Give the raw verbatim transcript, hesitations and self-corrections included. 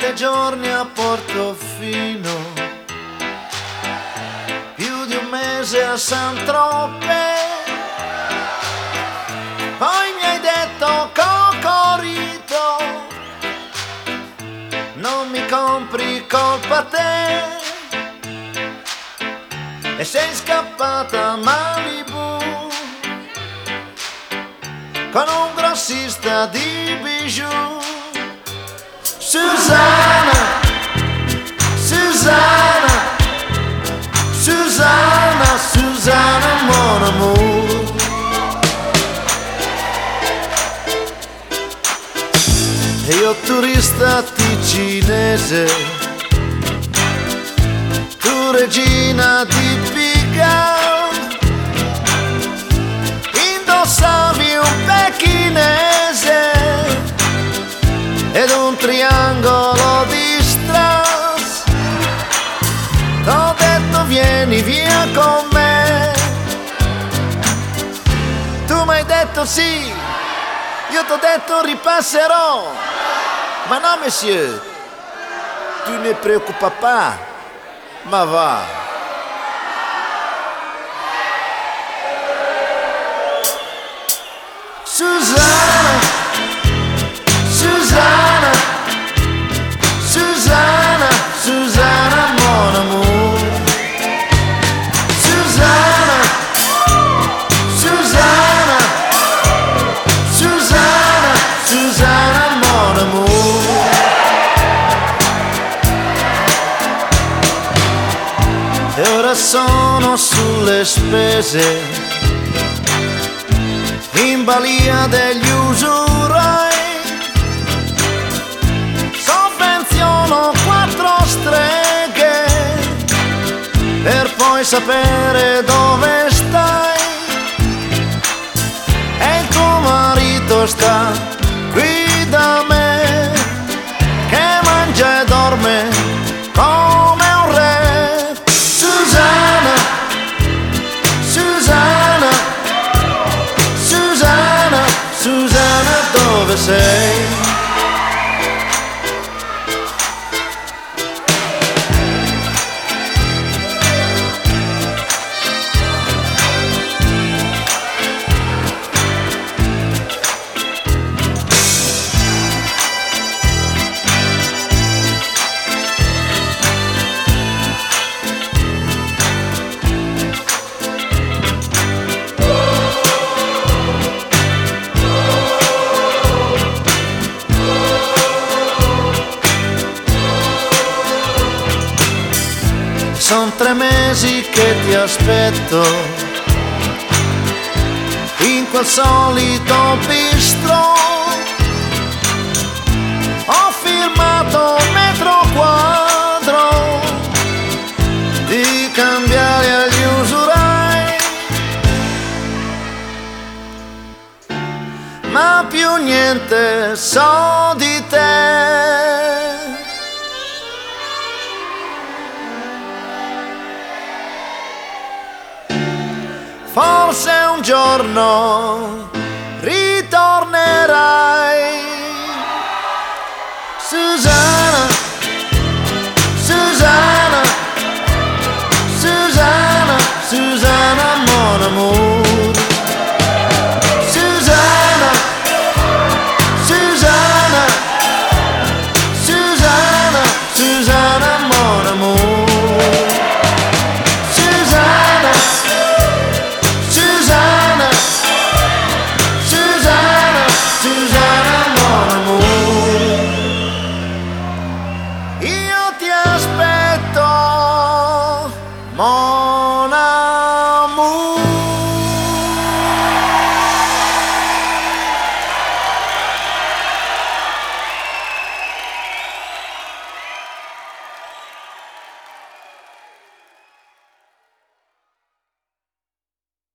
Sette giorni a Portofino, più di un mese a San Tropez. Poi mi hai detto Cocorito, non mi compri, colpa te. E sei scappata a Malibu con un grossista di bijou. Susanna, Susanna, Susanna, Susanna, mon amour. E io turista ticinese, tu regina di Pigalle, indossavi un pechinese ed un triangolo di strass. T'ho detto vieni via con me, tu m'hai detto sì, io t'ho detto ripasserò. Ma no monsieur, tu ne preoccupa pas, ma va. Susanna, Susanna, Susanna, Susanna, mon amour. Susanna, Susanna, Susanna, Susanna, mon amour. E ora sono sulle spese, in balia degli usurai. Sovvenziono quattro streghe per poi sapere dove stai. E il tuo marito sta qui da me, che mangia e dorme come un re. Susanna, Susanna, Susanna, Susanna, dove sei? Son tre mesi che ti aspetto in quel solito bistro. Ho firmato metro quadro di cambiare agli usurai, ma più niente so di te. Forse un giorno